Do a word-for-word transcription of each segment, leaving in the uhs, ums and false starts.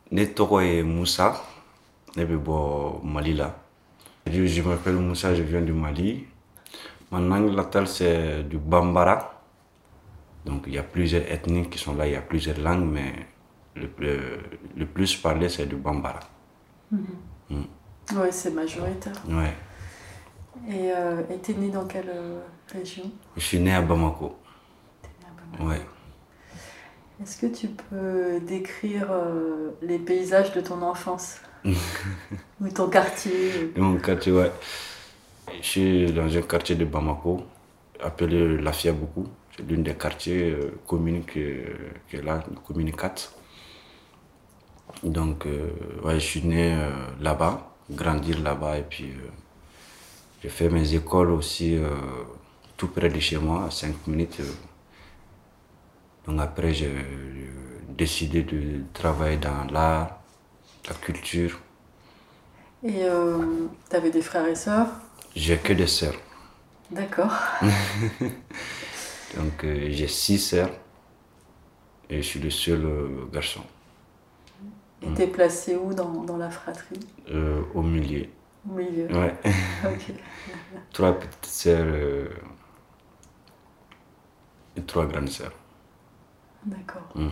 Ne tɔgɔ ye Moussa, ne bɛ bɔ Mali la. Je, je m'appelle Moussa, je viens du Mali. Ma langue natale c'est du Bambara. Donc il y a plusieurs ethnies qui sont là, il y a plusieurs langues, mais le, le, le plus parlé c'est du Bambara. Mm. Oui, c'est majoritaire. Ouais. Et euh, tu es né dans quelle euh, région? Je suis né à Bamako. T'es né à Bamako. Ouais. Est-ce que tu peux décrire euh, les paysages de ton enfance? Ou ton quartier? Mon quartier, ouais. Je suis dans un quartier de Bamako, appelé Lafia beaucoup. C'est l'un des quartiers euh, communes qui, qui est là, commune quatre. Donc, euh, ouais, je suis né euh, là-bas, grandir là-bas, et puis euh, j'ai fait mes écoles aussi euh, tout près de chez moi, à cinq minutes. Euh. Donc après, j'ai euh, décidé de travailler dans l'art, la culture. Et euh, tu avais des frères et sœurs? J'ai que des sœurs. D'accord. Donc euh, j'ai six sœurs et je suis le seul euh, garçon. Et t'es placé où dans, dans la fratrie? Euh, au milieu. Au milieu. Ouais. Ok. Trois petites sœurs euh, et trois grandes sœurs. D'accord. Mm.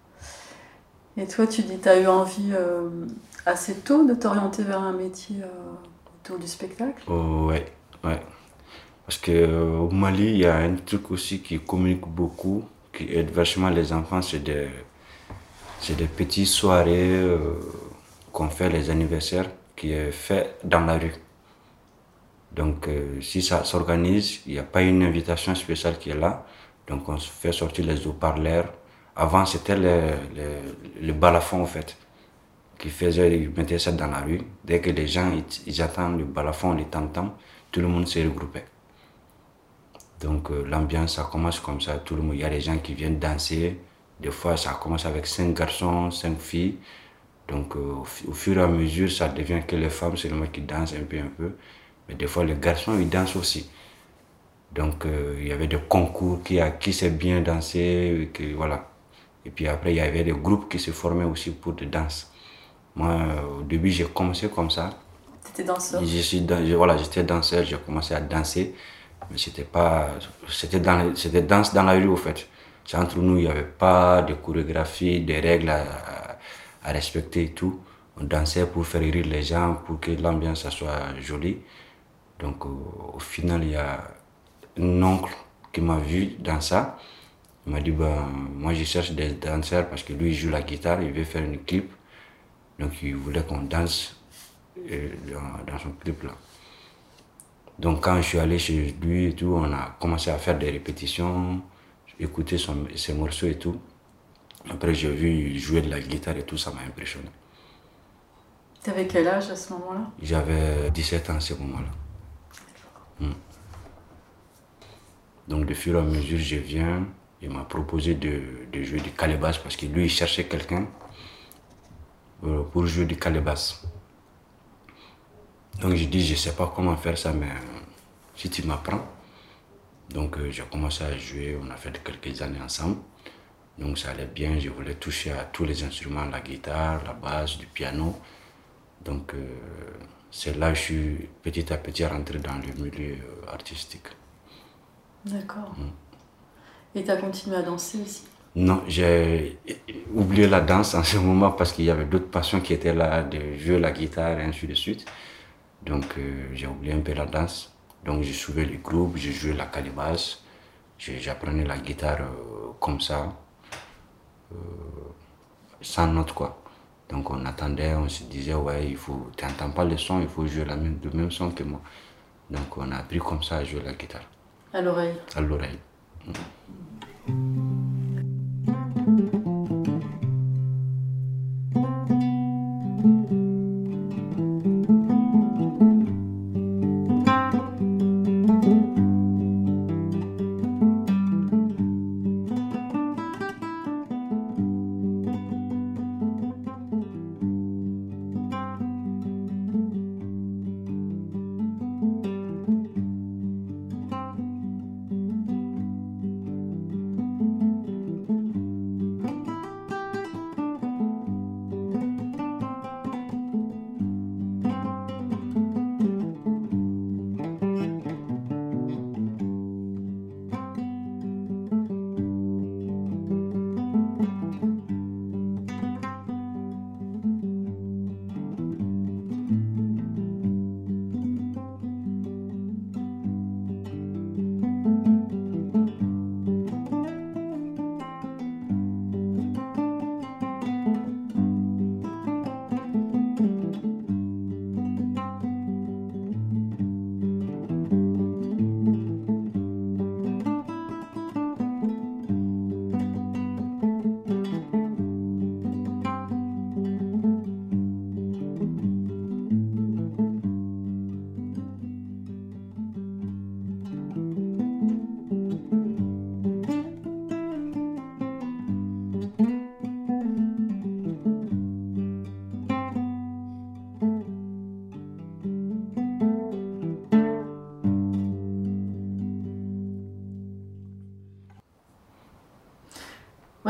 Et toi, tu dis, tu as eu envie euh, assez tôt de t'orienter vers un métier euh, autour du spectacle? Oh, ouais, ouais. Parce que euh, au Mali, il y a un truc aussi qui communique beaucoup, qui aide vachement les enfants, c'est des, c'est des petites soirées euh, qu'on fait les anniversaires, qui est fait dans la rue. Donc euh, si ça s'organise, il n'y a pas une invitation spéciale qui est là. Donc on fait sortir les haut-parleurs. Avant c'était le, le, le balafon en fait, qui faisait, ils mettaient ça dans la rue. Dès que les gens ils, ils attendent le balafon, les tam-tams, tout le monde s'est regroupé. Donc euh, l'ambiance ça commence comme ça, tout le monde, il y a des gens qui viennent danser. Des fois ça commence avec cinq garçons, cinq filles. Donc euh, au, au fur et à mesure ça devient que les femmes c'est moi qui dansent un peu un peu. Mais des fois les garçons ils dansent aussi. Donc euh, il y avait des concours qui, qui sait bien danser, que, voilà. Et puis après il y avait des groupes qui se formaient aussi pour de danse. Moi euh, au début j'ai commencé comme ça. T'étais danseur? Je suis dans, je, voilà, j'étais danseur, j'ai commencé à danser. Mais c'était pas, c'était dans, c'était danse dans la rue au fait. C'est entre nous, il n'y avait pas de chorégraphie, de règles à, à respecter et tout. On dansait pour faire rire les gens, pour que l'ambiance soit jolie. Donc au, au final, il y a un oncle qui m'a vu dans ça. Il m'a dit, ben, moi je cherche des danseurs parce que lui il joue la guitare, il veut faire une clip. Donc il voulait qu'on danse euh, dans, dans son clip là. Donc quand je suis allé chez lui et tout, on a commencé à faire des répétitions, écouter son, ses morceaux et tout. Après j'ai vu jouer de la guitare et tout, ça m'a impressionné. T'avais quel âge à ce moment-là? J'avais dix-sept ans à ce moment-là. Hmm. Donc de fur et à mesure, je viens, il m'a proposé de, de jouer du calebasse parce que lui, il cherchait quelqu'un pour jouer du calebasse. Donc j'ai dit, je ne sais pas comment faire ça, mais si tu m'apprends. Donc euh, j'ai commencé à jouer, on a fait quelques années ensemble. Donc ça allait bien, je voulais toucher à tous les instruments, la guitare, la basse, du piano. Donc euh, c'est là que je suis petit à petit rentré dans le milieu euh, artistique. D'accord. Mm. Et tu as continué à danser aussi? Non, j'ai oublié la danse en ce moment parce qu'il y avait d'autres passions qui étaient là, de jouer la guitare et ainsi de suite. Donc euh, j'ai oublié un peu la danse. Donc je suivais les groupes, je jouais la calebasse, j'apprenais la guitare euh, comme ça, euh, sans note quoi. Donc on attendait, on se disait ouais, il faut, tu n'entends pas le son, il faut jouer la même, le même son que moi. Donc on a appris comme ça à jouer la guitare. À l'oreille? À l'oreille. Mmh.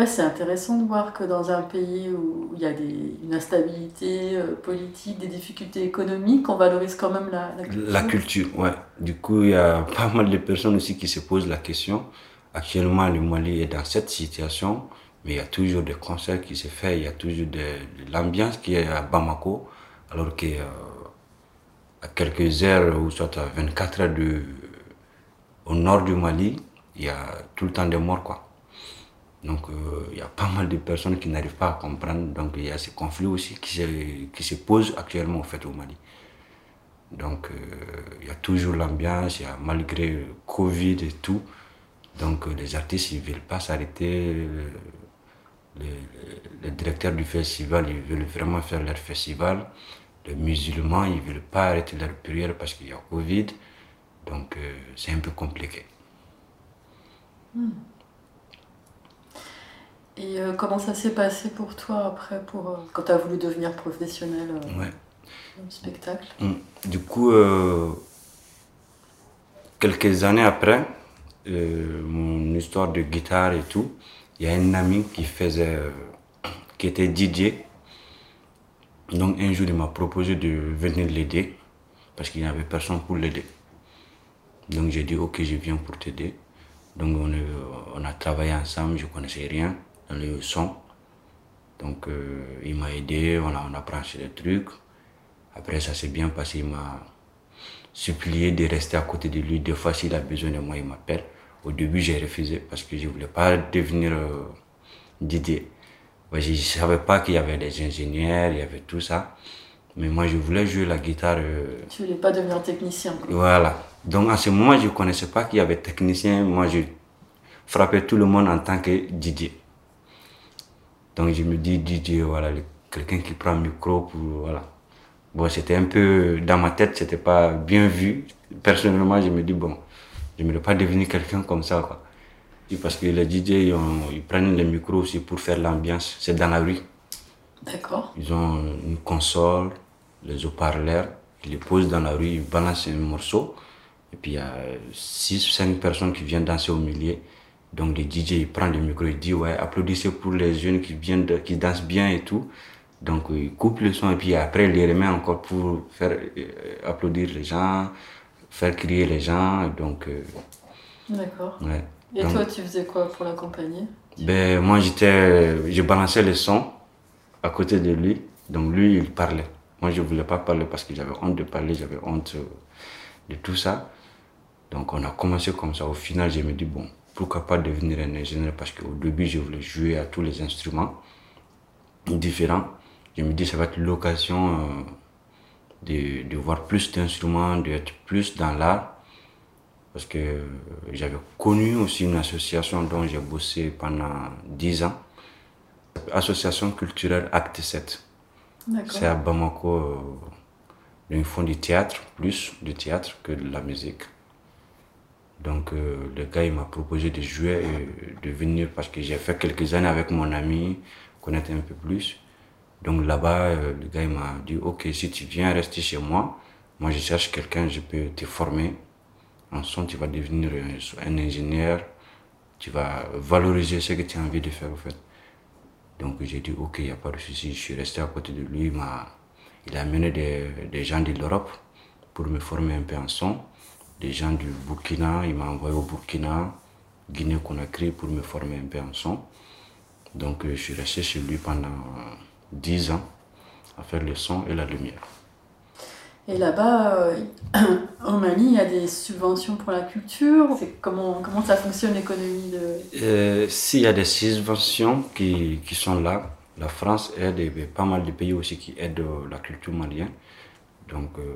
ouais, c'est intéressant de voir que dans un pays où il y a des, une instabilité euh, politique, des difficultés économiques, on valorise quand même la, la culture. La culture, ouais. Du coup, il y a pas mal de personnes aussi qui se posent la question. Actuellement, le Mali est dans cette situation, mais il y a toujours des concerts qui se font, il y a toujours de, de l'ambiance qui est à Bamako, alors qu'à à quelques heures, ou soit à vingt-quatre heures de, au nord du Mali, il y a tout le temps des morts, quoi. Donc, euh, il y a pas mal de personnes qui n'arrivent pas à comprendre. Donc, il y a ces conflits aussi qui se, qui se posent actuellement, au fait, au Mali. Donc, euh, il y a toujours l'ambiance, il y a malgré le Covid et tout. Donc, euh, les artistes, ils ne veulent pas s'arrêter. Le, le, le directeur du festival, ils veulent vraiment faire leur festival. Les musulmans, ils ne veulent pas arrêter leur prière parce qu'il y a Covid. Donc, euh, c'est un peu compliqué. Hmm. Et euh, comment ça s'est passé pour toi après, pour, euh, quand tu as voulu devenir professionnel euh, Ouais. du spectacle? Mm. Du coup, euh, quelques années après, euh, mon histoire de guitare et tout, il y a un ami qui faisait, euh, qui était D J. Donc un jour, il m'a proposé de venir l'aider parce qu'il n'y avait personne pour l'aider. Donc j'ai dit, ok, je viens pour t'aider. Donc on, est, on a travaillé ensemble, je ne connaissais rien dans le son. Donc euh, il m'a aidé, on a, on a branché les trucs. Après ça s'est bien passé, il m'a supplié de rester à côté de lui. Deux fois s'il a besoin de moi, il m'appelle. Au début j'ai refusé parce que je ne voulais pas devenir euh, D J. Ouais, je ne savais pas qu'il y avait des ingénieurs, il y avait tout ça. Mais moi je voulais jouer la guitare. Euh, Tu voulais pas devenir technicien, quoi. Voilà. Donc en ce moment je ne connaissais pas qu'il y avait technicien. Moi je frappais tout le monde en tant que D J. Donc je me dis D J, voilà, quelqu'un qui prend le micro pour, voilà. Bon, c'était un peu, dans ma tête, c'était pas bien vu. Personnellement, je me dis, bon, je ne voulais pas devenir quelqu'un comme ça, quoi. Et parce que les D J, ils, ont, ils prennent le micro aussi pour faire l'ambiance. C'est dans la rue. D'accord. Ils ont une console, les haut-parleurs, ils les posent dans la rue, ils balancent un morceau. Et puis il y a six ou cinq personnes qui viennent danser au milieu. Donc le D J, il prend le micro, il dit, ouais, applaudissez pour les jeunes qui, viennent de, qui dansent bien et tout. Donc il coupe le son et puis après il les remet encore pour faire euh, applaudir les gens, faire crier les gens. Donc, euh, D'accord. ouais. Et Donc, toi, tu faisais quoi pour l'accompagner? ben, moi, j'étais, je balançais le son à côté de lui. Donc lui, il parlait. Moi, je ne voulais pas parler parce que j'avais honte de parler, j'avais honte euh, de tout ça. Donc on a commencé comme ça. Au final, je me dis, bon, pourquoi pas devenir un ingénieur parce qu'au début, je voulais jouer à tous les instruments différents. Je me dis, ça va être l'occasion euh, de, de voir plus d'instruments, d'être plus dans l'art. Parce que euh, j'avais connu aussi une association dont j'ai bossé pendant dix ans. Association culturelle Acte sept. C'est à Bamako. Euh, ils font du théâtre, plus du théâtre que de la musique. Donc euh, le gars il m'a proposé de jouer et de venir parce que j'ai fait quelques années avec mon ami, connaître un peu plus. Donc là-bas, euh, le gars il m'a dit, ok, si tu viens rester chez moi, moi je cherche quelqu'un, je peux te former. En son, tu vas devenir un, un ingénieur, tu vas valoriser ce que tu as envie de faire en fait. Donc j'ai dit, ok, il n'y a pas de souci, je suis resté à côté de lui, il m'a, il a amené des, des gens de l'Europe pour me former un peu en son. Des gens du Burkina, il m'a envoyé au Burkina, Guinée-Conakry pour me former un peu en son. Donc je suis resté chez lui pendant dix ans à faire le son et la lumière. Et là-bas, euh, au Mali, il y a des subventions pour la culture. C'est comment, comment ça fonctionne l'économie de... Euh, S'il y a des subventions qui, qui sont là, la France aide et pas mal de pays aussi qui aident la culture malienne. Donc, euh,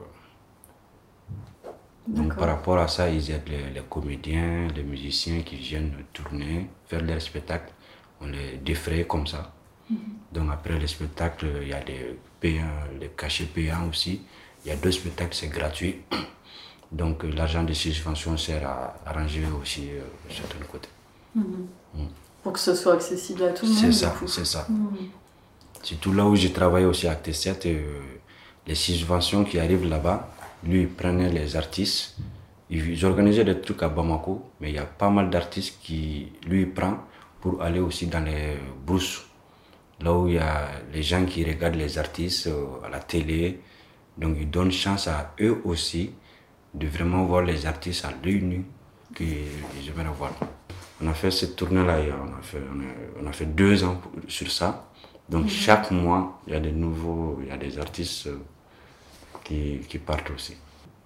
donc par rapport à ça, ils aident les, les comédiens, les musiciens qui viennent tourner, faire leurs spectacles. On les défraie comme ça. Mm-hmm. Donc après les spectacles, il y a des payants, les cachets payants aussi. Il y a deux spectacles, c'est gratuit. Donc l'argent des subventions sert à arranger aussi euh, certains côtés. Mmh. Mmh. Pour que ce soit accessible à tout le monde. C'est ça, c'est ça. Mmh. Surtout là où j'ai travaillé aussi à Acte sept, euh, les subventions qui arrivent là-bas, lui il prenait les artistes, ils organisaient des trucs à Bamako, mais il y a pas mal d'artistes qui lui il prend pour aller aussi dans les brousses, là où il y a les gens qui regardent les artistes euh, à la télé. Donc ils donnent chance à eux aussi de vraiment voir les artistes à l'œil nu que j'aimerais voir. On a fait cette tournée-là, on a fait, on a, on a fait deux ans sur ça. Donc mm-hmm. chaque mois, il y a des nouveaux, il y a des artistes qui, qui partent aussi.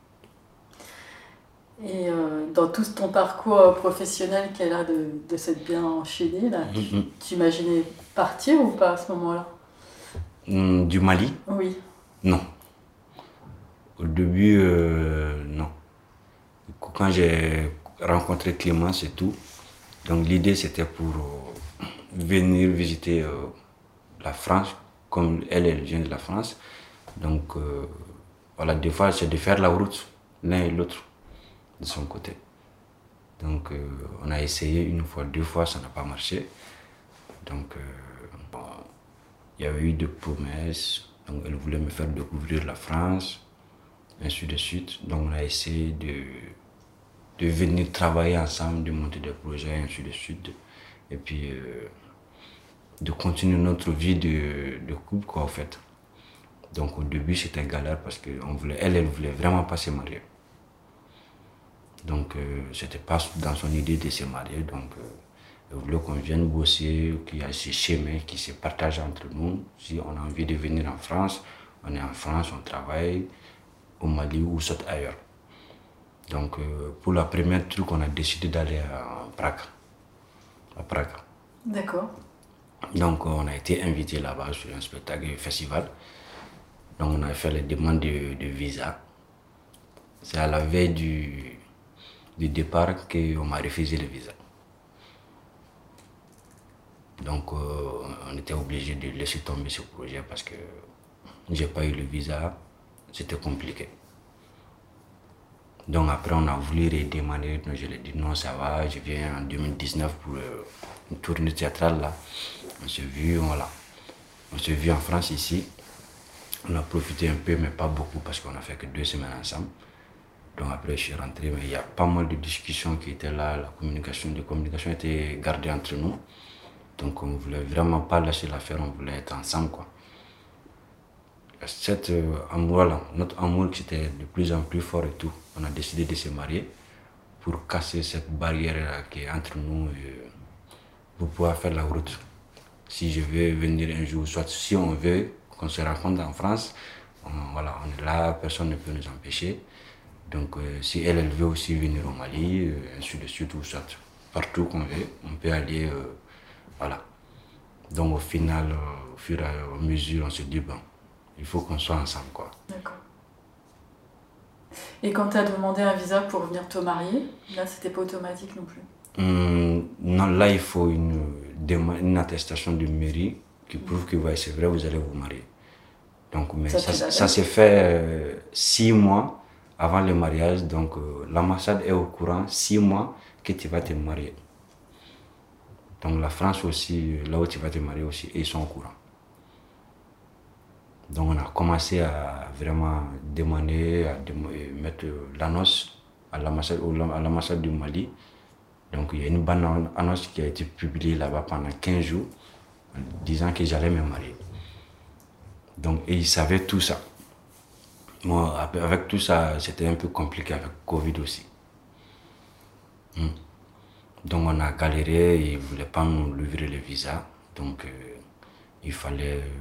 Et euh, dans tout ton parcours professionnel qui a l'air de, de s'être bien enchaîné, là, mm-hmm. tu imaginais partir ou pas à ce moment-là? mm, Du Mali? Oui. Non. Au début, euh, non. Quand j'ai rencontré Clémence et tout, donc l'idée c'était pour euh, venir visiter euh, la France, comme elle, elle vient de la France. Donc euh, voilà, des fois c'est de faire la route, l'un et l'autre, de son côté. Donc euh, on a essayé une fois, deux fois, ça n'a pas marché. Donc euh, bon, il y avait eu des promesses, donc elle voulait me faire découvrir la France, ainsi de suite. Donc on a essayé de, de venir travailler ensemble, de monter des projets, ainsi de suite. Et puis euh, de continuer notre vie de, de couple, quoi, en fait. Donc au début c'était galère parce qu'elle elle, elle voulait vraiment pas se marier. Donc euh, c'était pas dans son idée de se marier. Donc euh, elle voulait qu'on vienne bosser, qu'il y ait ces chemins qui se partagent entre nous. Si on a envie de venir en France, on est en France, on travaille au Mali ou soit ailleurs. Donc euh, pour la première truc, on a décidé d'aller à Prague. À Prague. D'accord. Donc on a été invité là-bas sur un spectacle, un festival. Donc on a fait les demandes de, de visa. C'est à la veille du, du départ qu'on m'a refusé le visa. Donc euh, on était obligé de laisser tomber ce projet parce que j'ai pas eu le visa, c'était compliqué. Donc après on a voulu redemander, donc je lui ai dit non ça va, je viens en deux mille dix-neuf pour euh, une tournée théâtrale là. On s'est vu, voilà. On s'est vu en France ici. On a profité un peu mais pas beaucoup parce qu'on a fait que deux semaines ensemble. Donc après je suis rentré, mais il y a pas mal de discussions qui étaient là, la communication, de communication était gardée entre nous. Donc on ne voulait vraiment pas lâcher l'affaire, on voulait être ensemble, quoi. Cette euh, amour là, notre amour qui était de plus en plus fort et tout, on a décidé de se marier pour casser cette barrière là qui est entre nous et pour pouvoir faire la route. Si je veux venir un jour, soit si on veut qu'on se rencontre en France, on, voilà, on est là, personne ne peut nous empêcher. Donc euh, si elle, elle veut aussi venir au Mali, euh, ainsi de suite, ou soit partout qu'on veut, on peut aller, euh, voilà. Donc au final, euh, au fur et à mesure, on se dit, bon, il faut qu'on soit ensemble, quoi. D'accord. Et quand tu as demandé un visa pour venir te marier, là, c'était pas automatique non plus? Hum, non, là, il faut une, une attestation de mairie qui prouve que ouais, c'est vrai, vous allez vous marier. Donc, mais ça, ça, ça s'est fait euh, six mois avant le mariage. Donc, euh, l'ambassade est au courant six mois que tu vas te marier. Donc, la France aussi, là où tu vas te marier aussi, ils sont au courant. Donc, on a commencé à vraiment demander, à dem mettre l'annonce à l'ambassade du Mali. Donc, il y a une bonne annonce qui a été publiée là-bas pendant quinze jours, en disant que j'allais me marier. Donc, et ils savaient tout ça. Moi, avec tout ça, c'était un peu compliqué avec Covid aussi. Hum. Donc, on a galéré, ils ne voulaient pas nous livrer le visa. Donc, euh, il fallait euh,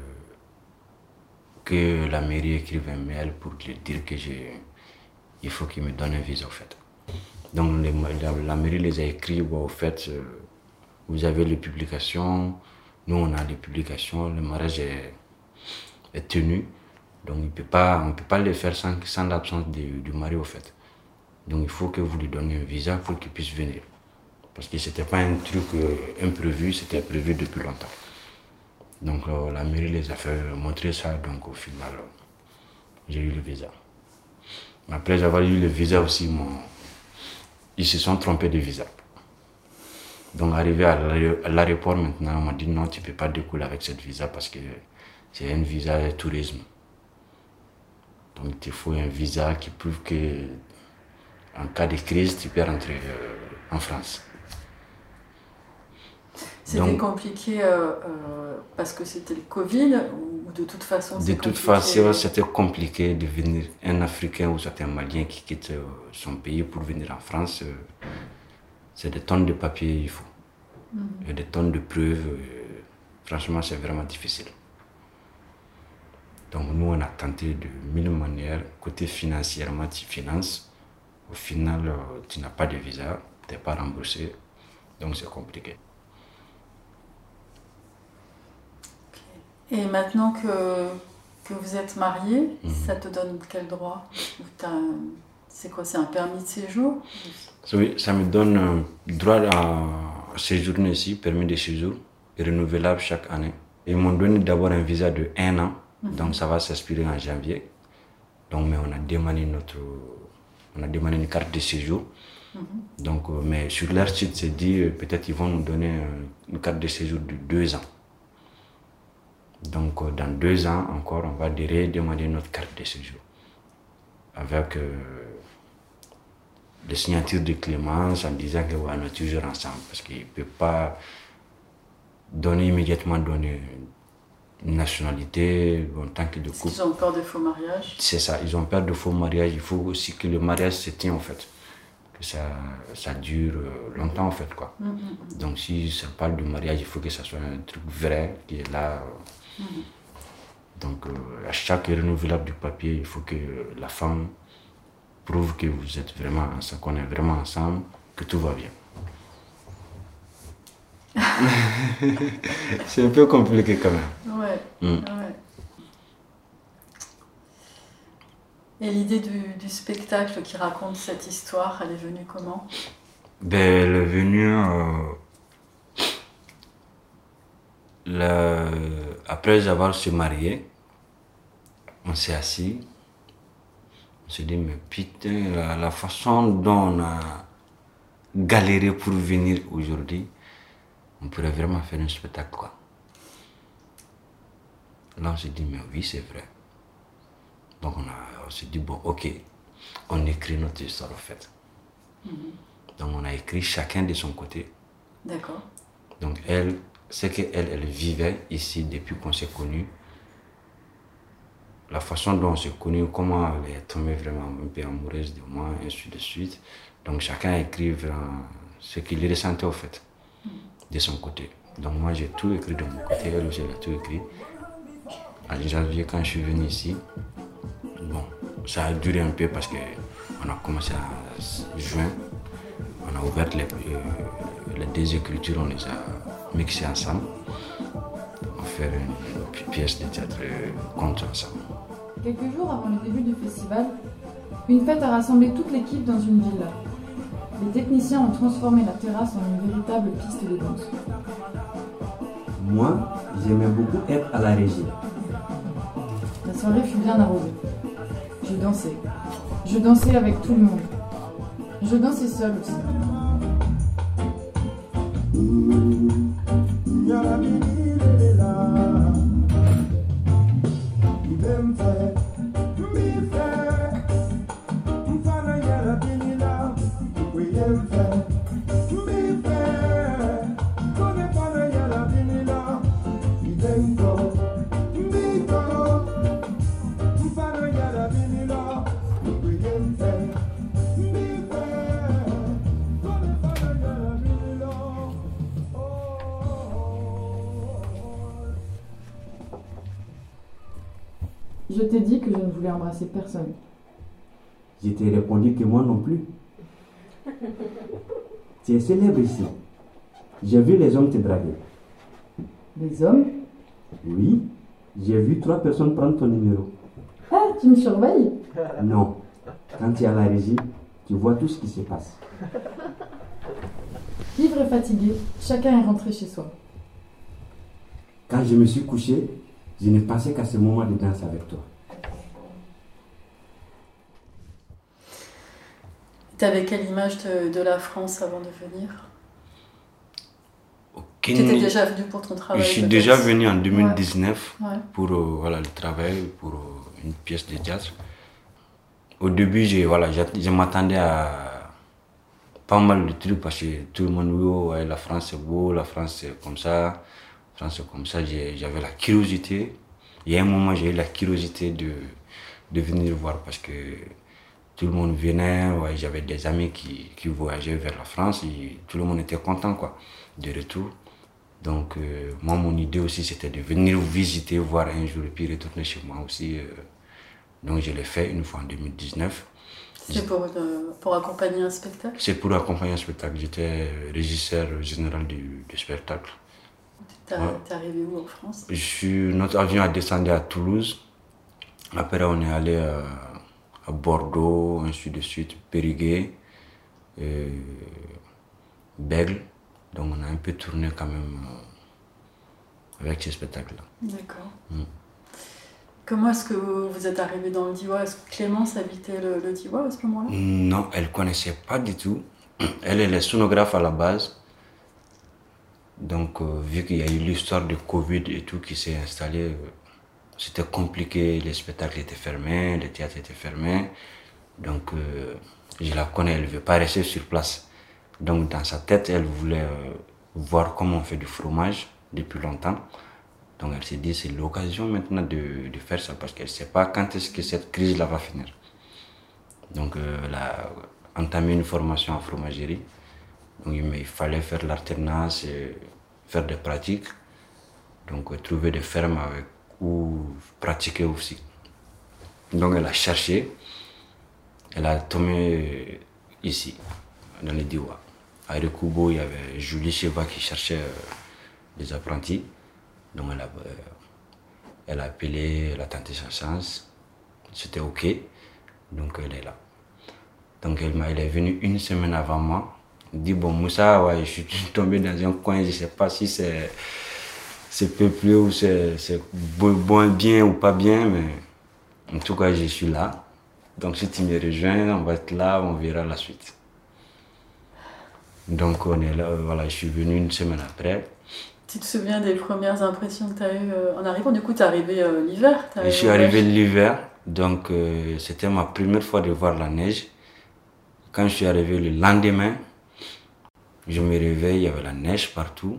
que la mairie écrive un mail pour lui dire que j'ai, il faut qu'il me donne un visa, au fait. Donc, les, la, la mairie les a écrits, bon, au fait, euh, vous avez les publications, nous, on a les publications, le mariage est, est tenu. Donc, il peut pas, on ne peut pas le faire sans, sans l'absence du mari, au fait. Donc, il faut que vous lui donniez un visa pour qu'il puisse venir. Parce que ce n'était pas un truc euh, imprévu, c'était prévu depuis longtemps. Donc, euh, la mairie les a fait montrer ça, donc au final, euh, j'ai eu le visa. Après avoir eu le visa aussi, mon... ils se sont trompés de visa. Donc, arrivé à l'aéroport maintenant, on m'a dit non, tu ne peux pas décoller avec cette visa parce que c'est un visa de tourisme. Donc, il faut un visa qui prouve que, en cas de crise, tu peux rentrer euh, en France. C'était compliqué euh, euh, parce que c'était le Covid ou de toute façon De toute façon, c'était compliqué de venir, un Africain ou certains Maliens qui quitte son pays pour venir en France. C'est des tonnes de papiers il faut. Mm-hmm. Et des tonnes de preuves. Euh, franchement, c'est vraiment difficile. Donc nous, on a tenté de mille manières. Côté financièrement, tu finances. Au final, euh, tu n'as pas de visa, tu n'es pas remboursé. Donc c'est compliqué. Et maintenant que, que vous êtes marié, mmh. ça te donne quel droit? C'est quoi? C'est un permis de séjour? Oui, ça me donne un droit à séjourner ici, permis de séjour, renouvelable chaque année. Ils m'ont donné d'abord un visa de un an, mmh. donc ça va s'expirer en janvier. Donc, mais on a demandé notre, on a demandé une carte de séjour. Mmh. Donc, mais sur leur site, c'est dit peut-être qu'ils vont nous donner une carte de séjour de deux ans. Donc, dans deux ans encore, on va demander notre carte de séjour avec euh, les signatures de Clémence en disant que ouais, on est toujours ensemble parce qu'il ne peut pas donner immédiatement donner une nationalité en tant que de couple. Ils ont peur de faux mariage. C'est ça, ils ont peur de faux mariage. Il faut aussi que le mariage se tienne en fait, que ça, ça dure longtemps en fait quoi. Mm-hmm. Donc si ça parle de mariage, il faut que ça soit un truc vrai qui est là. Mmh. Donc euh, à chaque renouvelable du papier, il faut que la femme prouve que vous êtes vraiment ensemble, qu'on est vraiment ensemble, que tout va bien. C'est un peu compliqué quand même. Ouais, mmh. ouais. Et l'idée du, du spectacle qui raconte cette histoire, elle est venue comment? Ben, elle est venue... Euh... Le... Après avoir se marié, on s'est assis, on s'est dit, mais putain, la, la façon dont on a galéré pour venir aujourd'hui, on pourrait vraiment faire un spectacle, quoi. Là, on s'est dit, mais oui, c'est vrai. Donc, on, a, on s'est dit, bon, ok, on écrit notre histoire, en fait. Mm-hmm. Donc, on a écrit chacun de son côté. D'accord. Donc, elle... c'est qu'elle elle vivait ici depuis qu'on s'est connus. La façon dont on s'est connus, comment elle est tombée vraiment un peu amoureuse de moi, et ainsi de suite. Donc chacun écrit ce qu'il ressentait au fait, de son côté. Donc moi j'ai tout écrit de mon côté, elle aussi elle a tout écrit. En janvier, quand je suis venu ici, bon, ça a duré un peu parce qu'on a commencé en juin. On a ouvert les, euh, les deux écritures, on les a mixées ensemble. On fait une, une pièce de théâtre contre ensemble. Quelques jours avant le début du festival, une fête a rassemblé toute l'équipe dans une villa. Les techniciens ont transformé la terrasse en une véritable piste de danse. Moi, j'aimais beaucoup être à la régie. La soirée fut bien arrosée. Je dansais. Je dansais avec tout le monde. Je dansais seule aussi. Je t'ai dit que je ne voulais embrasser personne. Je t'ai répondu que moi non plus. Tu es célèbre ici. J'ai vu les hommes te draguer. Les hommes? Oui, j'ai vu trois personnes prendre ton numéro. Ah, tu me surveilles? Non. Quand tu es à la régie, tu vois tout ce qui se passe. Ivre et fatigué, chacun est rentré chez soi. Quand je me suis couché, je ne pensais qu'à ce moment de danse avec toi. Tu avais quelle image de, de la France avant de venir? Aucune... Tu étais déjà venu pour ton travail? Je suis déjà venu en deux mille dix-neuf ouais. Ouais. pour euh, voilà, le travail, pour euh, une pièce de théâtre. Au début, je, voilà, je, je m'attendais à, pas mal de trucs parce que tout le monde dit oh, ouais, la France c'est beau, la France c'est comme ça, la France c'est comme ça. J'avais la curiosité. Il y a un moment, j'ai eu la curiosité de, de venir voir parce que tout le monde venait, ouais, j'avais des amis qui, qui voyageaient vers la France et tout le monde était content quoi, de retour. Donc euh, moi, mon idée aussi, c'était de venir visiter, voir un jour et puis retourner chez moi aussi. Euh, donc je l'ai fait une fois en deux mille dix-neuf. C'est pour, euh, pour accompagner un spectacle? C'est pour accompagner un spectacle. J'étais régisseur général du, du spectacle. T'es Ouais. arrivé où en France? Je suis, notre avion a descendu à Toulouse. Après, on est allé à, à Bordeaux, ainsi de suite, Périgueux, euh, Bègle. Donc, on a un peu tourné quand même euh, avec ces spectacles-là. D'accord. Mm. Comment est-ce que vous êtes arrivé dans le Diois? Est-ce que Clémence habitait le, le Diois à ce moment-là? Non, elle ne connaissait pas du tout. Elle, elle est sonographe à la base. Donc, euh, vu qu'il y a eu l'histoire de Covid et tout qui s'est installé, euh, c'était compliqué. Les spectacles étaient fermés, les théâtres étaient fermés. Donc, euh, je la connais, elle ne veut pas rester sur place. Donc, dans sa tête, elle voulait euh, voir comment on fait du fromage depuis longtemps. Donc, elle s'est dit, c'est l'occasion maintenant de, de faire ça parce qu'elle ne sait pas quand est-ce que cette crise-là va finir. Donc, euh, elle a entamé une formation en fromagerie. Donc, il fallait faire l'alternance et faire des pratiques. Donc, euh, trouver des fermes avec, où pratiquer aussi. Donc, elle a cherché. Elle a tombé ici, dans les Diois. À Rekoubo, il y avait Julie Cheva qui cherchait euh, des apprentis. Donc, elle a, euh, elle a appelé, elle a tenté sa chance. C'était OK. Donc, elle est là. Donc, elle, elle est venue une semaine avant moi. Elle dit, bon, Moussa, ouais, je suis tombé dans un coin, je ne sais pas si c'est peuplé ou c'est bon, bien ou pas bien, mais en tout cas, je suis là. Donc, si tu me rejoins, on va être là, on verra la suite. Donc, on est là, voilà, je suis venu une semaine après. Tu te souviens des premières impressions que tu as eues euh, en arrivant? Du coup, tu es arrivé euh, l'hiver? Je suis arrivé l'hiver, donc euh, c'était ma première fois de voir la neige. Quand je suis arrivé le lendemain, je me réveille, il y avait la neige partout.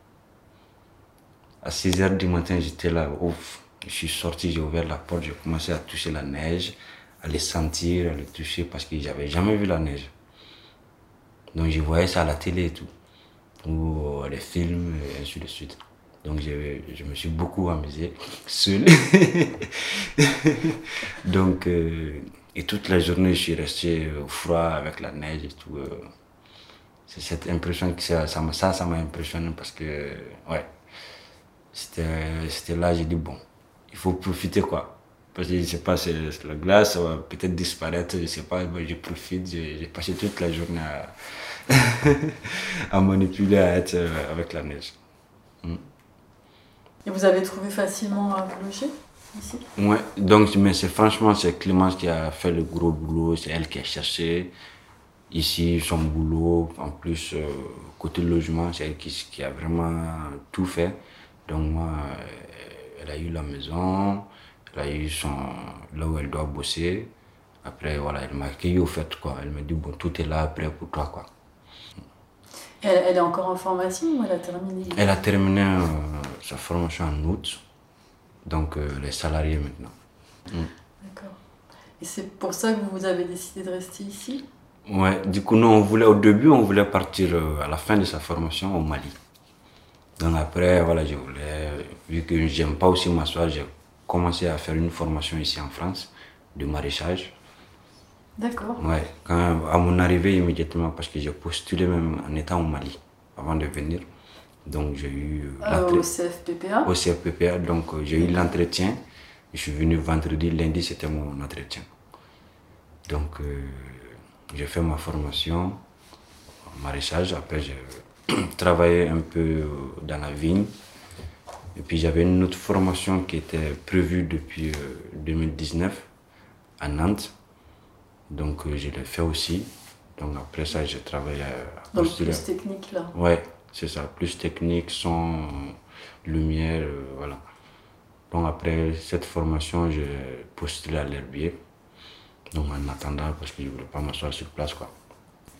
À six heures du matin, j'étais là, ouf. Je suis sorti, j'ai ouvert la porte, j'ai commencé à toucher la neige, à les sentir, à les toucher, parce que j'avais jamais vu la neige. Donc je voyais ça à la télé et tout, ou les films, et ainsi de suite. Donc je, je me suis beaucoup amusé, seul. Donc, euh, et toute la journée, je suis resté au froid avec la neige et tout. Euh, C'est cette impression que ça, ça m'a ça, ça m'a impressionné parce que, ouais, c'était là, j'ai dit, bon, il faut profiter quoi. Parce que je sais pas, c'est la glace, ça va peut-être disparaître, je sais pas, je profite, j'ai passé toute la journée à, à manipuler, à être avec la neige. Mm. Et vous avez trouvé facilement à vous loger ici? Ouais, donc, mais c'est franchement, c'est Clémence qui a fait le gros boulot, c'est elle qui a cherché. Ici, son boulot, en plus, euh, côté logement, c'est elle qui, qui a vraiment tout fait. Donc, moi, euh, elle a eu la maison, elle a eu son, là où elle doit bosser. Après, voilà, elle m'a accueilli au fait, quoi. Elle m'a dit, bon, tout est là, prêt pour toi, quoi. Elle, elle est encore en formation ou elle a terminé? Elle a terminé euh, sa formation en août, donc euh, elle est salariée maintenant. Mm. D'accord. Et c'est pour ça que vous avez décidé de rester ici? Ouais, du coup, nous, on voulait, au début, on voulait partir euh, à la fin de sa formation au Mali. Donc après, voilà, je voulais, vu que j'aime pas aussi m'asseoir, j'ai commencé à faire une formation ici en France de maraîchage. D'accord. Ouais, quand, à mon arrivée immédiatement, parce que j'ai postulé même en étant au Mali avant de venir. Donc j'ai eu euh, au C F P P A. Au C F P P A, donc euh, j'ai eu l'entretien. Je suis venu vendredi, lundi c'était mon entretien. Donc euh, j'ai fait ma formation en maraîchage. Après j'ai travaillé un peu dans la vigne. Et puis j'avais une autre formation qui était prévue depuis euh, deux mille dix-neuf à Nantes. Donc euh, je l'ai fait aussi. Donc après ça, j'ai travaillé à Donc plus technique là. Ouais, c'est ça, plus technique, son, lumière, euh, voilà. Donc après cette formation, j'ai postulé à l'herbier. Donc en attendant, parce que je ne voulais pas m'asseoir sur place, quoi.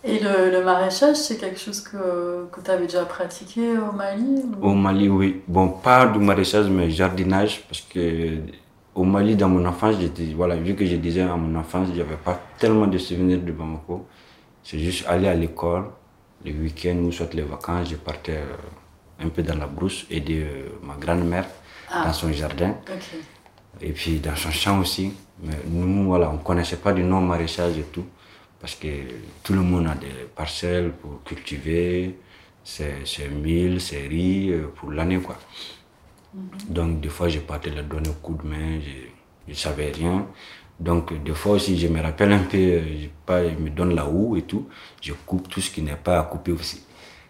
Et le, le maraîchage, c'est quelque chose que, que tu avais déjà pratiqué au Mali ou... Au Mali, oui. Bon, pas du maraîchage, mais jardinage, parce que au Mali, dans mon enfance, j'étais, voilà, vu que je disais à mon enfance, il n'y avait pas tellement de souvenirs de Bamako. C'est juste aller à l'école, les week-ends ou soit les vacances, je partais euh, un peu dans la brousse, aider euh, ma grand-mère Ah. dans son jardin. Ok. Et puis dans son champ aussi. Mais nous, voilà, on ne connaissait pas du nom maraîchage et tout. Parce que tout le monde a des parcelles pour cultiver, c'est mil, c'est riz euh, pour l'année, quoi. Mm-hmm. Donc des fois, je partais leur donner un coup de main, je ne savais rien. Donc des fois aussi, je me rappelle un peu, je, pas, je me donne la houe et tout, je coupe tout ce qui n'est pas à couper aussi.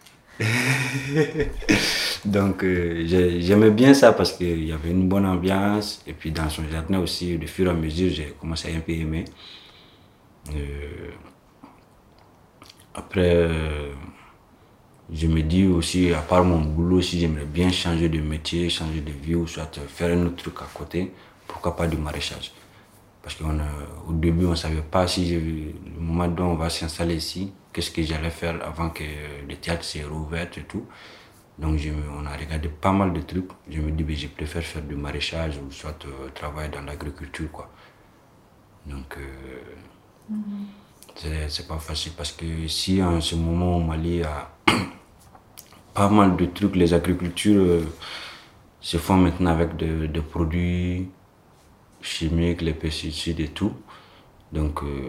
Donc euh, j'aimais bien ça parce qu'il y avait une bonne ambiance. Et puis dans son jardin aussi, de fur et à mesure, j'ai commencé à un peu aimer. Euh, après, euh, je me dis aussi, à part mon boulot, si j'aimerais bien changer de métier, changer de vie ou soit faire un autre truc à côté, pourquoi pas du maraîchage. Parce qu'au début, on ne savait pas si je, le moment où on va s'installer ici, qu'est-ce que j'allais faire avant que le théâtre s'est rouvert et tout. Donc je, on a regardé pas mal de trucs. Je me dis, ben, je préfère faire du maraîchage ou soit euh, travailler dans l'agriculture, quoi. Donc euh, mm-hmm. c'est pas facile parce que ici, en ce moment, au Mali, il y a pas mal de trucs. Les agricultures euh, se font maintenant avec des de produits chimiques, les pesticides et tout. Donc, euh,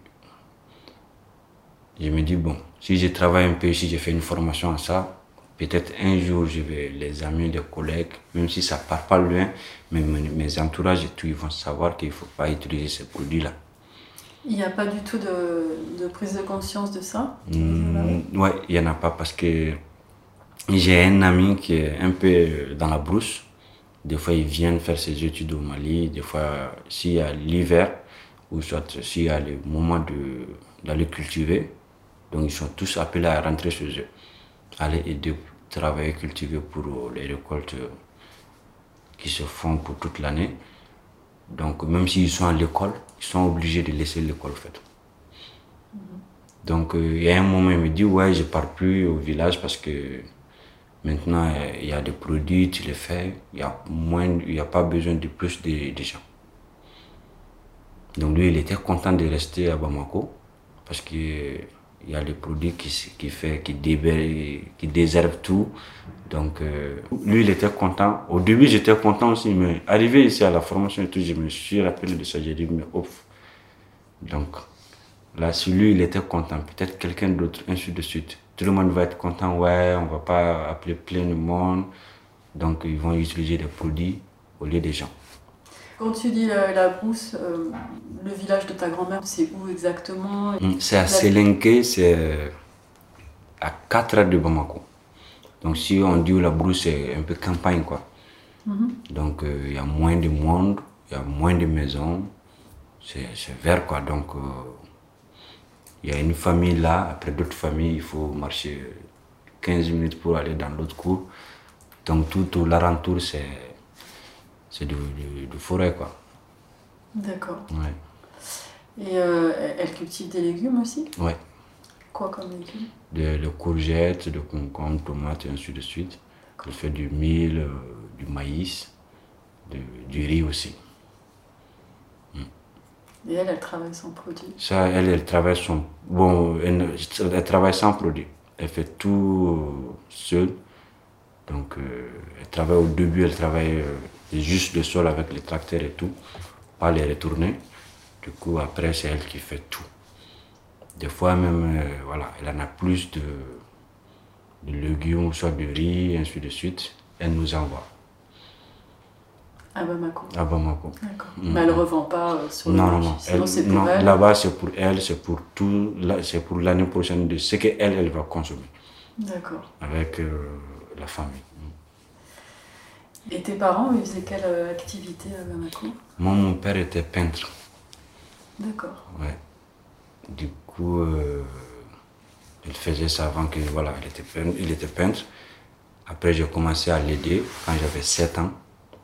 je me dis, bon, si je travaille un peu ici, j'ai fait une formation à ça, peut-être un jour, je vais les amis, les collègues, même si ça part pas loin, mais mes, mes entourages et tout, ils vont savoir qu'il ne faut pas utiliser ces produits-là. Il n'y a pas du tout de, de prise de conscience de ça? Mmh, ouais, il n'y en a pas parce que j'ai un ami qui est un peu dans la brousse. Des fois, ils viennent faire ses études au Mali. Des fois, s'il y a l'hiver, ou soit s'il y a le moment d'aller cultiver, donc ils sont tous appelés à rentrer chez eux, aller aider, travailler, cultiver pour les récoltes qui se font pour toute l'année. Donc, même s'ils sont à l'école, ils sont obligés de laisser l'école, en fait. Mm-hmm. Donc, euh, il y a un moment, il me dit, ouais, je ne pars plus au village parce que maintenant, il y a des produits, tu les fais, il n'y a, a pas besoin de plus de, de gens. Donc lui, il était content de rester à Bamako parce qu'il y a des produits qui, qui, fait, qui, débèrent, qui désherbent tout. Donc euh, lui, il était content. Au début, j'étais content aussi, mais arrivé ici à la formation et tout, je me suis rappelé de ça, j'ai dit, mais ouf. Donc là, si lui, il était content, peut-être quelqu'un d'autre, ainsi de suite. Tout le monde va être content, ouais, on ne va pas appeler plein de monde. Donc, ils vont utiliser des produits au lieu des gens. Quand tu dis la, la brousse, euh, le village de ta grand-mère, c'est où exactement? C'est à Sélenké, c'est à quatre heures de Bamako. Donc, si on dit la brousse, c'est un peu campagne, quoi. Mm-hmm. Donc, il euh, y a moins de monde, il y a moins de maisons, c'est vert, quoi. Donc, il euh, y a une famille là, après d'autres familles, il faut marcher quinze minutes pour aller dans l'autre cour. Donc tout au l'alentour, c'est c'est de, de, de forêt, quoi. D'accord. Ouais. Et euh, elle cultive des légumes aussi? Ouais. Quoi comme légumes? Des de courgettes, de concombres, tomates et ainsi de suite. Elle fait du mil, euh, du maïs, de, du riz aussi. Et elle, elle travaille sans produit? Ça, elle, elle travaille sans... Bon, elle, elle travaille sans produit. Elle fait tout seule. Donc, euh, elle travaille au début, elle travaille euh, juste le sol avec les tracteurs et tout, pas les retourner. Du coup, après, c'est elle qui fait tout. Des fois même, euh, voilà, elle en a plus de, de légumes, soit de riz, ainsi de suite. Elle nous envoie. À Bamako? À Bamako. D'accord. Mmh. Mais elle ne revend pas euh, sur le non, marché? Non, non. Sinon, c'est pour non, elle? Là-bas, c'est pour elle, c'est pour tout, c'est pour l'année prochaine, de ce qu'elle, elle va consommer. D'accord. Avec euh, la famille. Et tes parents, ils faisaient quelle activité à Bamako? Moi, mon père était peintre. D'accord. Ouais. Du coup, euh, il faisait ça avant que, voilà, il était peintre. Il était peintre. Après, j'ai commencé à l'aider quand j'avais sept ans.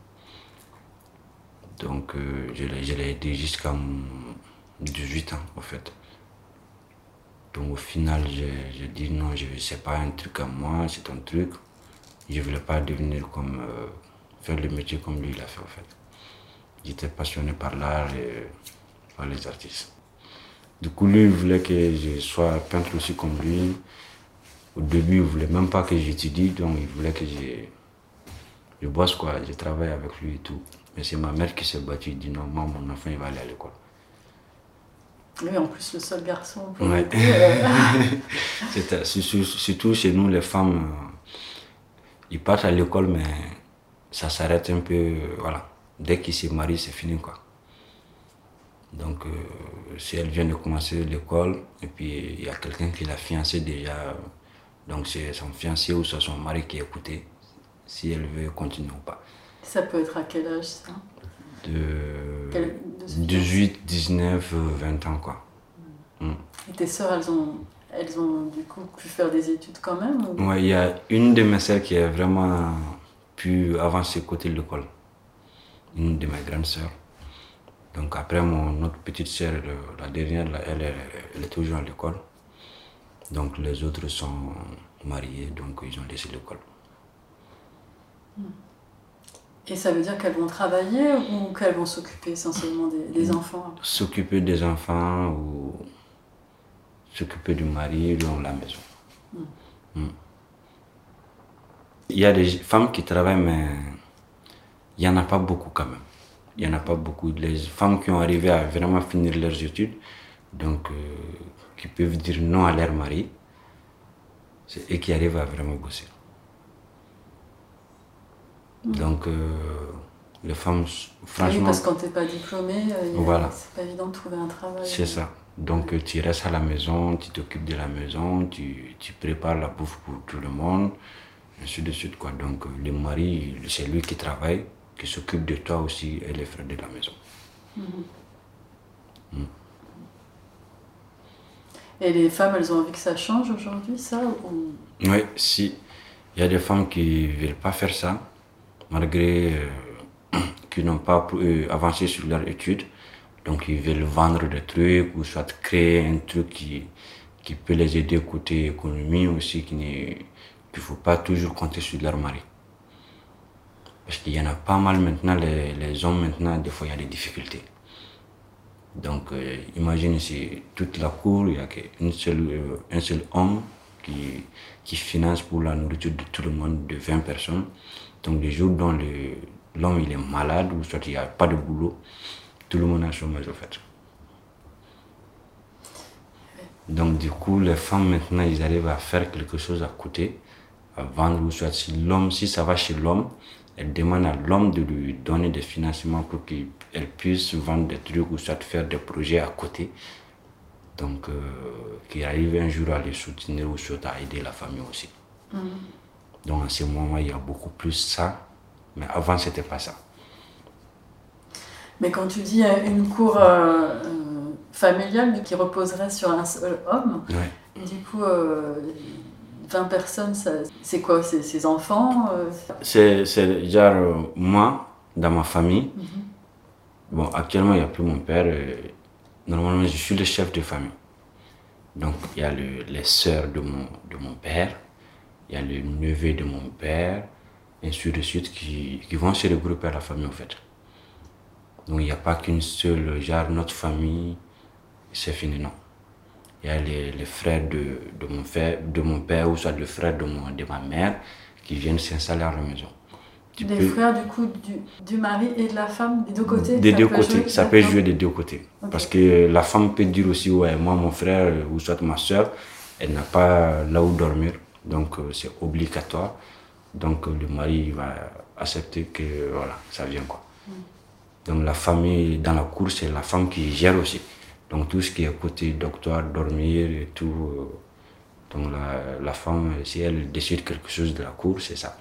Donc, euh, je l'ai aidé jusqu'à dix-huit ans, en fait. Donc au final, j'ai dit non, je c'est pas un truc à moi, c'est un truc. Je ne voulais pas devenir comme, euh, faire le métier comme lui il a fait en fait. J'étais passionné par l'art et par les artistes. Du coup, lui, il voulait que je sois peintre aussi comme lui. Au début, il ne voulait même pas que j'étudie, donc il voulait que je, je bosse quoi, je travaille avec lui et tout. Mais c'est ma mère qui s'est battue, il dit non, moi, mon enfant, il va aller à l'école. Oui, en plus, le seul garçon. Ouais. euh... Surtout chez nous, les femmes, euh, ils partent à l'école, mais ça s'arrête un peu, euh, voilà. Dès qu'ils se marient, c'est fini quoi. Donc, euh, si elle vient de commencer l'école, et puis il y a quelqu'un qui l'a fiancée déjà, donc c'est son fiancé ou son mari qui écoutait, si elle veut continuer ou pas. Ça peut être à quel âge ça? De quel, de dix-huit, dix-neuf, vingt ans quoi. Mmh. Et tes sœurs, elles ont, elles ont du coup pu faire des études quand même ou... Ouais, il y a une de mes sœurs qui a vraiment pu avancer côté de l'école. Une de mes grandes sœurs. Donc après, mon autre petite sœur, la dernière, elle, elle, elle est toujours à l'école. Donc les autres sont mariés, donc ils ont laissé l'école. Et ça veut dire qu'elles vont travailler ou qu'elles vont s'occuper essentiellement des, des enfants? S'occuper des enfants ou s'occuper du mari dans la maison. Mm. Mm. Il y a des femmes qui travaillent, mais il n'y en a pas beaucoup quand même. Il n'y en a pas beaucoup. Les femmes qui ont arrivé à vraiment finir leurs études, donc euh, qui peuvent dire non à leur mari, c'est eux qui arrivent à vraiment bosser. Mmh. Donc euh, les femmes, franchement... Oui, parce que quand tu n'es pas diplômé, euh, voilà. C'est pas évident de trouver un travail. C'est ça. Donc euh, tu restes à la maison, tu t'occupes de la maison, tu, tu prépares la bouffe pour tout le monde, ainsi de suite quoi. Donc euh, le mari, c'est lui qui travaille, qui s'occupe de toi aussi et les frais de la maison. Mmh. Mmh. Et les femmes, elles ont envie que ça change aujourd'hui, ça ou... Oui, si. Il y a des femmes qui ne veulent pas faire ça, malgré euh, qu'ils n'ont pas euh, avancé sur leur étude. Donc ils veulent vendre des trucs ou soit créer un truc qui, qui peut les aider côté économie aussi, qu'il ne faut pas toujours compter sur leur mari. Parce qu'il y en a pas mal maintenant, les, les hommes maintenant, des fois il y a des difficultés. Donc euh, imagine ici, toute la cour, il n'y a qu'un seul, euh, un seul homme qui, qui finance pour la nourriture de tout le monde, de vingt personnes. Donc les jours dont l'homme il est malade ou soit il n'y a pas de boulot, tout le monde a chômage en fait. Donc du coup, les femmes maintenant, ils arrivent à faire quelque chose à côté, à vendre ou soit si l'homme, si ça va chez l'homme, elle demande à l'homme de lui donner des financements pour qu'elle puisse vendre des trucs ou soit faire des projets à côté. Donc, euh, qu'il arrive un jour à les soutenir ou soit à aider la famille aussi. Mmh. Donc, en ce moment, il y a beaucoup plus ça, mais avant, c'était pas ça. Mais quand tu dis une cour euh, euh, familiale qui reposerait sur un seul homme, ouais. Du coup, euh, vingt personnes, c'est quoi? C'est ses enfants euh... C'est genre euh, moi, dans ma famille. Mm-hmm. Bon, actuellement, il n'y a plus mon père. Euh, normalement, je suis le chef de famille. Donc, il y a le, les sœurs de mon, de mon père, il y a le neveu de mon père, et ainsi de suite, qui, qui vont se regrouper à la famille, en fait. Donc, il n'y a pas qu'une seule, genre, notre famille, c'est fini, non. Il y a les, les frères de, de, mon frère, de mon père ou soit le frère de, mon, de ma mère qui viennent s'installer à la maison. Tu les peux... frères du coup du, du mari et de la femme, des deux côtés? Des deux côtés, ça peut jouer des deux côtés. Okay. Parce que la femme peut dire aussi, ouais, moi mon frère ou soit ma soeur, elle n'a pas là où dormir, donc c'est obligatoire. Donc le mari va accepter que voilà, ça vient quoi. Mm. Donc la famille dans la cour, c'est la femme qui gère aussi. Donc tout ce qui est côté docteur, dormir et tout. Donc la, la femme, si elle décide quelque chose de la cour, c'est ça.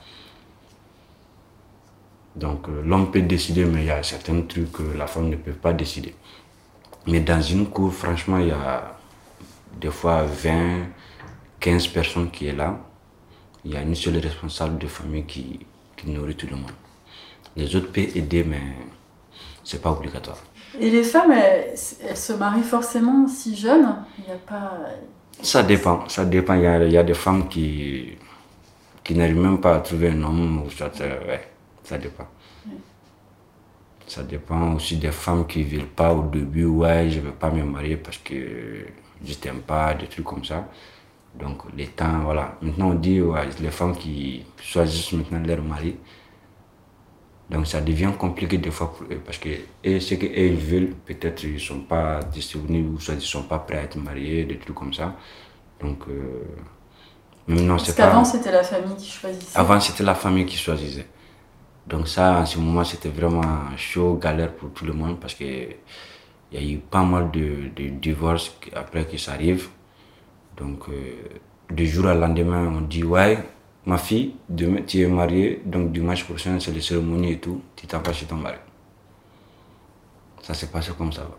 Donc l'homme peut décider, mais il y a certains trucs que la femme ne peut pas décider. Mais dans une cour, franchement, il y a des fois vingt, quinze personnes qui est là. Il y a une seule responsable de famille qui, qui nourrit tout le monde. Les autres peuvent aider, mais c'est pas obligatoire. Et les femmes, elles, elles se marient forcément si jeunes? Il n'y a pas... Ça dépend, ça dépend. Il y a, il y a des femmes qui, qui n'arrivent même pas à trouver un homme, ou soit, euh, ouais, ça dépend. Oui. Ça dépend aussi des femmes qui ne veulent pas au début, ouais, je ne veux pas me marier parce que je ne t'aime pas, des trucs comme ça. Donc, les temps, voilà. Maintenant, on dit, ouais, les femmes qui choisissent maintenant leur mari. Donc, ça devient compliqué des fois pour eux parce que et ce qu'ils veulent, peut-être ils ne sont pas disponibles ou soit ils ne sont pas prêts à être mariés, des trucs comme ça. Donc, euh, maintenant, parce qu'avant, pas... c'était la famille qui choisissait. Avant, c'était la famille qui choisissait. Donc, ça, en ce moment, c'était vraiment chaud, galère pour tout le monde parce qu'il y a eu pas mal de, de divorces après que ça arrive. Donc, euh, du jour au lendemain, on dit, ouais, ma fille, demain, tu es mariée, donc dimanche prochain, c'est les cérémonies et tout, tu t'en vas chez ton mari. Ça s'est passé comme ça.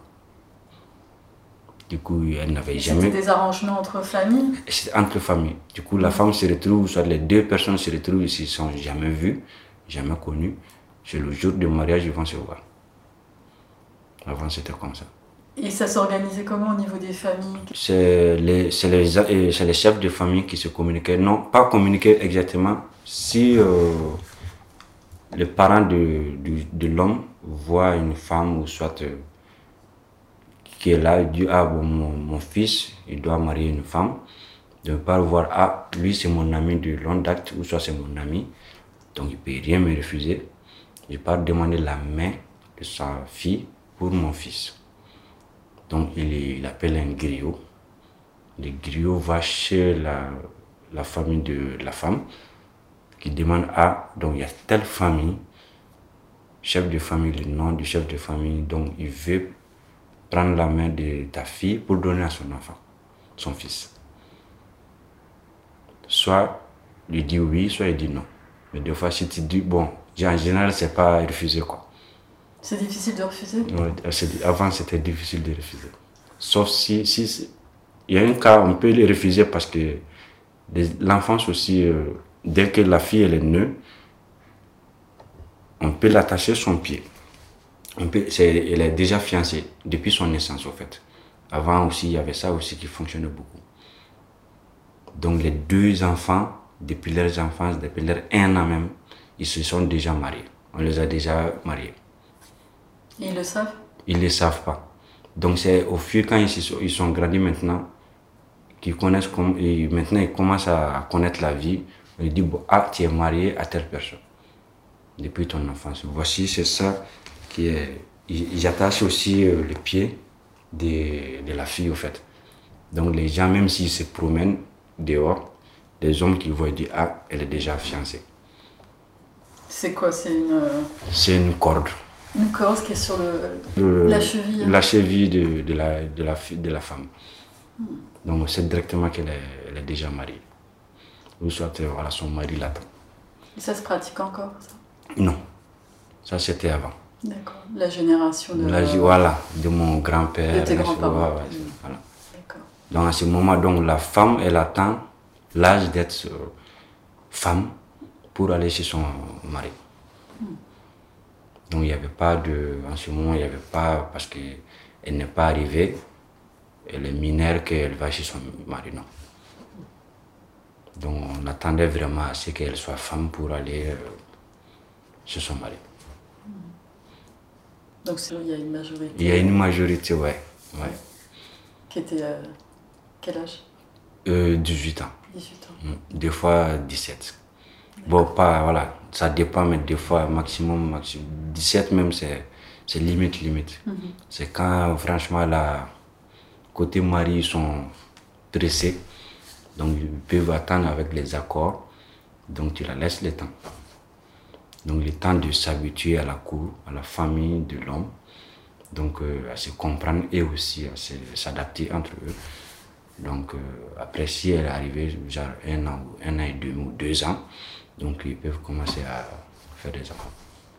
Du coup, elle n'avait jamais... C'était des arrangements entre familles? C'était entre familles. Du coup, la femme se retrouve, soit les deux personnes se retrouvent ici, ils ne sont jamais vues, jamais connues. C'est le jour du mariage, ils vont se voir. Avant, c'était comme ça. Et ça s'organisait comment au niveau des familles? C'est les, les, les chefs de famille qui se communiquaient. Non, pas communiquer exactement. Si euh, les parents de, de, de l'homme voient une femme ou soit euh, qui est là, il dit, ah bon, mon, mon fils, il doit marier une femme. De ne pas voir, ah, lui c'est mon ami de longue date ou soit c'est mon ami. Donc il ne peut rien me refuser. Je ne vais pas demander la main de sa fille pour mon fils. Donc, il, il appelle un griot. Le griot va chez la, la famille de la femme qui demande à, donc il y a telle famille, chef de famille, le nom du chef de famille, donc il veut prendre la main de ta fille pour donner à son enfant, son fils. Soit il dit oui, soit il dit non. Mais des fois, si tu dis, bon, en général, c'est pas refusé quoi. C'est difficile de refuser? Oui, avant c'était difficile de refuser. Sauf si, si il y a un cas, on peut les refuser parce que l'enfance aussi, euh, dès que la fille elle est née, on peut l'attacher son pied. On peut, c'est, elle est déjà fiancée depuis son naissance en fait. Avant aussi, il y avait ça aussi qui fonctionnait beaucoup. Donc les deux enfants, depuis leur enfance, depuis leur un an même, ils se sont déjà mariés. On les a déjà mariés. Ils le savent? Ils ne le savent pas. Donc c'est au fur quand ils sont, ils sont grandis maintenant, qu'ils connaissent comme, et maintenant ils commencent à connaître la vie. Ils disent, bon, ah, tu es marié à telle personne depuis ton enfance. Voici, c'est ça qui est... Ils attachent aussi euh, le pied de, de la fille, au fait. Donc les gens, même s'ils se promènent dehors, des hommes qui voient dire, ah, elle est déjà fiancée. C'est quoi? C'est une... C'est une corde. Une corde qui est sur le, le, la cheville. La cheville de, de, la, de, la, de la femme. Hmm. Donc c'est directement qu'elle est, elle est déjà mariée. Ou soit voilà, son mari l'attend. Et ça se pratique encore, ça? Non. Ça c'était avant. D'accord. La génération de... La, voilà, de mon grand-père. De tes grands-parents. Ouais, ouais, voilà. D'accord. Donc à ce moment, donc, la femme, elle attend l'âge d'être euh, femme pour aller chez son mari. Hmm. Donc il n'y avait pas de... En ce moment, il n'y avait pas... Parce qu'elle n'est pas arrivée, elle est mineure qu'elle va chez son mari, non. Donc on attendait vraiment à ce qu'elle soit femme pour aller euh, chez son mari. Donc il y a une majorité? Il y a une majorité, ouais. ouais. Qui était... Euh, quel âge? euh, dix-huit ans. dix-huit ans. Des fois dix-sept. Bon, pas, voilà, ça dépend, mais des fois, maximum, maximum dix-sept même, c'est limite, limite. Mm-hmm. C'est quand, franchement, la côté mari, ils sont pressés, donc ils peuvent attendre avec les accords, donc tu la laisses le temps. Donc le temps de s'habituer à la cour, à la famille de l'homme, donc euh, à se comprendre et aussi à s'adapter entre eux. Donc euh, après, si elle est arrivée, genre un an, un an et deux ou deux ans, donc ils peuvent commencer à faire des enfants.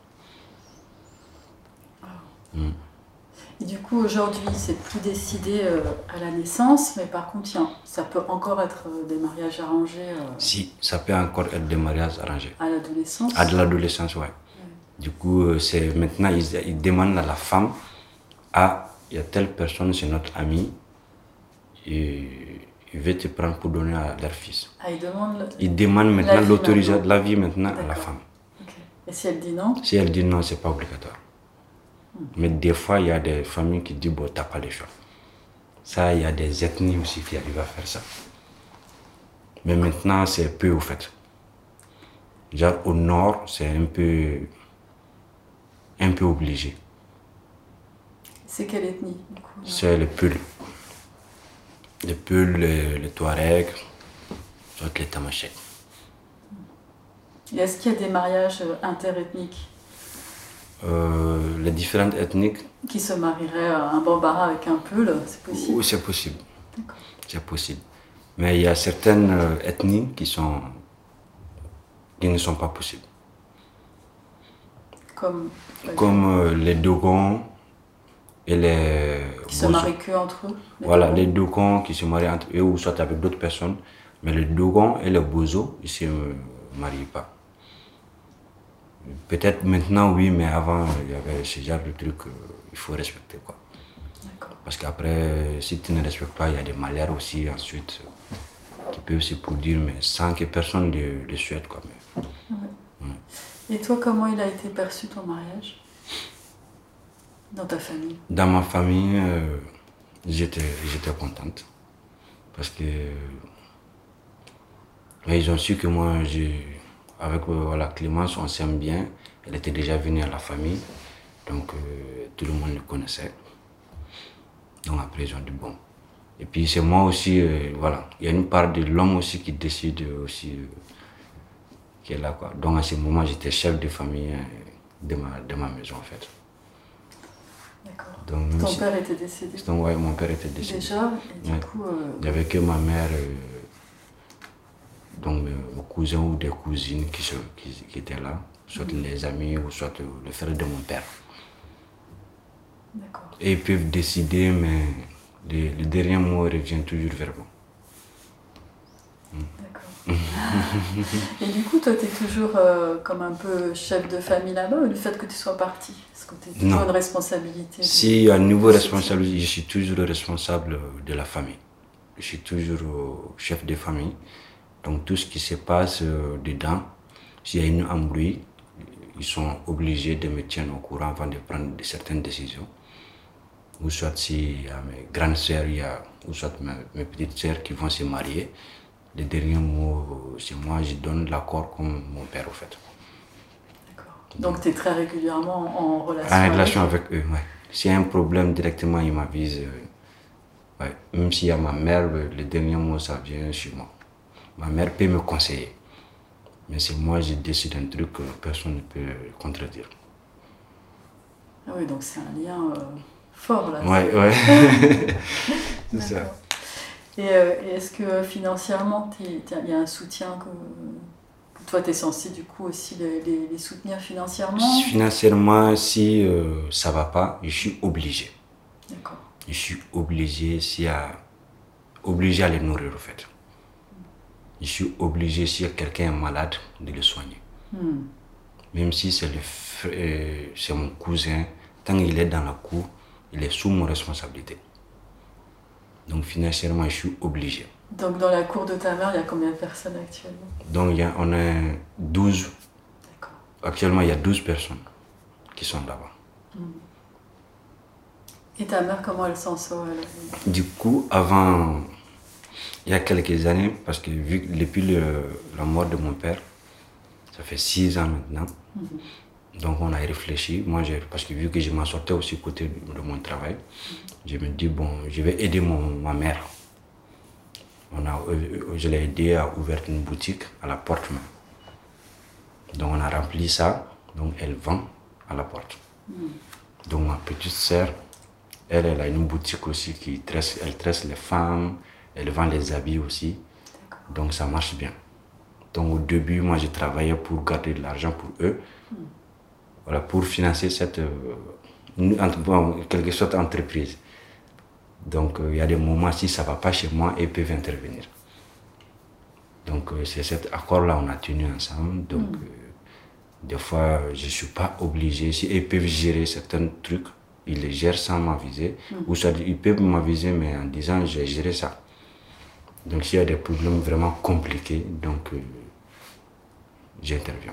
Oh. Mm. Et du coup, aujourd'hui, c'est plus décidé euh, à la naissance, mais par contre, ça peut encore être euh, des mariages arrangés. Euh, si, ça peut encore être des mariages arrangés. À l'adolescence? À l'adolescence, oui. Ouais. Du coup, c'est maintenant, ils, ils demandent à la femme, ah, il y a telle personne, c'est notre ami, et ils veulent te prendre pour donner à leur fils. Ah, ils demandent... Le... Ils demandent maintenant l'autorisation, la vie maintenant à la femme. Okay. Et si elle dit non? Si elle dit non, c'est pas obligatoire. Hmm. Mais des fois, il y a des familles qui disent, bon, t'as pas le choix. Ça, il y a des ethnies aussi qui arrivent à faire ça. Mais maintenant, c'est peu au fait. Genre au nord, c'est un peu, un peu obligé. C'est quelle ethnie du coup? C'est le Peul. Le Peul, le, le Touareg, soit les Tamashek. Et est-ce qu'il y a des mariages interethniques? euh, Les différentes ethniques. Qui se marieraient un Bambara avec un Peul, c'est possible? Oui, c'est possible. C'est possible. Mais il y a certaines ethnies qui, sont, qui ne sont pas possibles. Comme, Comme euh, les Dogons et les... Qui se marient que entre eux? Les voilà, Dogons. Les Dogons qui se marient entre eux ou soit avec d'autres personnes. Mais les Dogons et les Bozo, ils ne se marient pas. Peut-être maintenant, oui, mais avant, il y avait ce genre de trucs qu'il euh, faut respecter, quoi. Parce qu'après, si tu ne respectes pas, il y a des malheurs aussi ensuite euh, qui peuvent aussi produire, mais sans que personne ne le souhaite, quoi. Mais, ouais. Ouais. Et toi, comment il a été perçu ton mariage dans ta famille? Dans ma famille, euh, j'étais contente. Parce que ouais, ils ont su que moi, j'ai... Avec euh, voilà, Clémence, on s'aime bien. Elle était déjà venue à la famille. Donc, euh, tout le monde le connaissait. Donc, après, ils ont dit bon. Et puis, c'est moi aussi, euh, voilà. Il y a une part de l'homme aussi qui décide aussi, euh, qui est là, quoi. Donc, à ce moment, j'étais chef de famille euh, de, ma, de ma maison, en fait. D'accord. Ton si, père était décédé? Donc, ouais, mon père était décédé. Déjà, et du ouais. coup... Euh... Il n'y avait que ma mère... Euh, donc mes cousins ou des cousines qui, se, qui, qui étaient là, soit mmh. les amis ou soit le frère de mon père. Et ils peuvent décider, mais le, le dernier mot revient toujours vers moi. Mmh. D'accord. Et du coup, toi, tu es toujours euh, comme un peu chef de famille là-bas, ou le fait que tu sois parti? Est-ce que tu as toujours une responsabilité? Si, de... à niveau responsabilité, je suis toujours le responsable de la famille. Je suis toujours euh, chef de famille. Donc tout ce qui se passe euh, dedans, s'il y a une embrouille, ils sont obligés de me tenir au courant avant de prendre de certaines décisions. Ou soit s'il y a mes grandes sœurs, il y a, ou soit mes, mes petites sœurs qui vont se marier, les derniers mots, c'est moi, je donne l'accord comme mon père au fait. D'accord. Donc tu es très régulièrement en relation En avec relation avec eux, oui. S'il y a un problème, directement ils m'avisent. Euh, ouais. Même s'il y a ma mère, les derniers mots, ça vient chez moi. Ma mère peut me conseiller, mais c'est moi qui décide un truc que personne ne peut contredire. Ah oui, donc c'est un lien euh, fort là. Oui, oui. C'est ça. Et, euh, et est-ce que financièrement, il y a un soutien que, que toi tu es censé du coup aussi les, les, les soutenir financièrement? Financièrement, si euh, ça ne va pas, je suis obligé. D'accord. Je suis obligé, si à, obligé à les nourrir en fait. Je suis obligé, si quelqu'un est malade, de le soigner. Hmm. Même si c'est euh, mon cousin, tant qu'il est dans la cour, il est sous mon responsabilité. Donc financièrement, je suis obligé. Donc dans la cour de ta mère, il y a combien de personnes actuellement? Donc il y a, on est douze. D'accord. Actuellement, il y a douze personnes qui sont là-bas. Hmm. Et ta mère, comment elle s'en sort? Elle... Du coup, avant... Il y a quelques années, parce que vu, depuis le, la mort de mon père, ça fait six ans maintenant, mm-hmm. donc on a réfléchi, moi parce que vu que je m'en sortais aussi côté de, de mon travail, mm-hmm. je me dis bon, je vais aider mon, ma mère. On a, je l'ai aidé à ouvrir une boutique à la porte même. Donc on a rempli ça, donc elle vend à la porte. Mm-hmm. Donc ma petite sœur, elle, elle a une boutique aussi qui tresse, elle tresse les femmes. Elle vend les habits aussi, donc ça marche bien. Donc au début, moi, je travaillais pour garder de l'argent pour eux, mm. voilà, pour financer cette, euh, bon, quelque sorte entreprise. Donc il euh, y a des moments, si ça ne va pas chez moi, ils peuvent intervenir. Donc euh, c'est cet accord-là, on a tenu ensemble. Donc mm. euh, des fois, je ne suis pas obligé, si ils peuvent gérer certains trucs, ils les gèrent sans m'aviser, mm. ou soit ils peuvent m'aviser, mais en disant, j'ai géré ça. Donc s'il y a des problèmes vraiment compliqués, donc euh, j'interviens.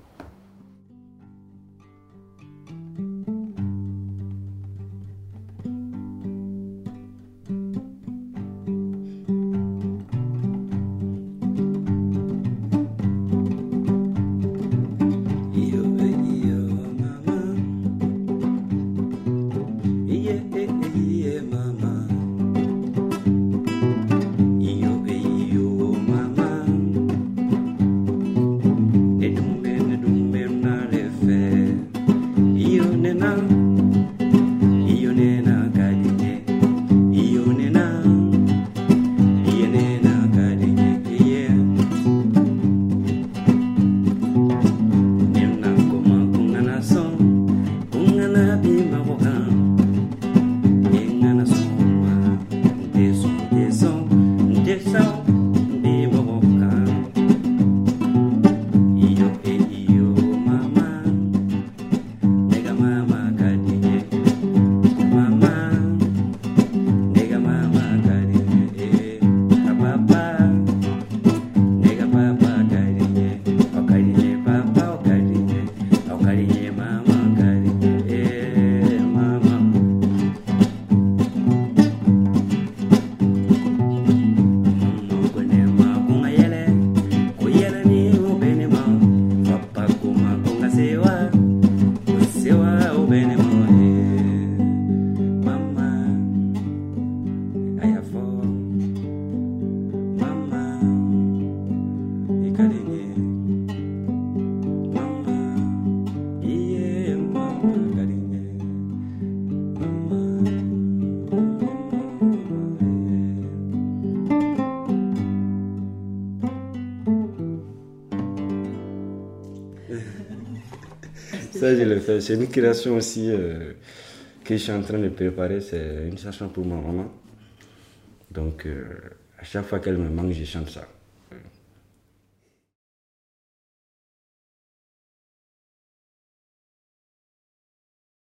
Ça, je le fais. C'est une création aussi euh, que je suis en train de préparer. C'est une chanson pour ma maman. Donc, euh, à chaque fois qu'elle me manque, je chante ça.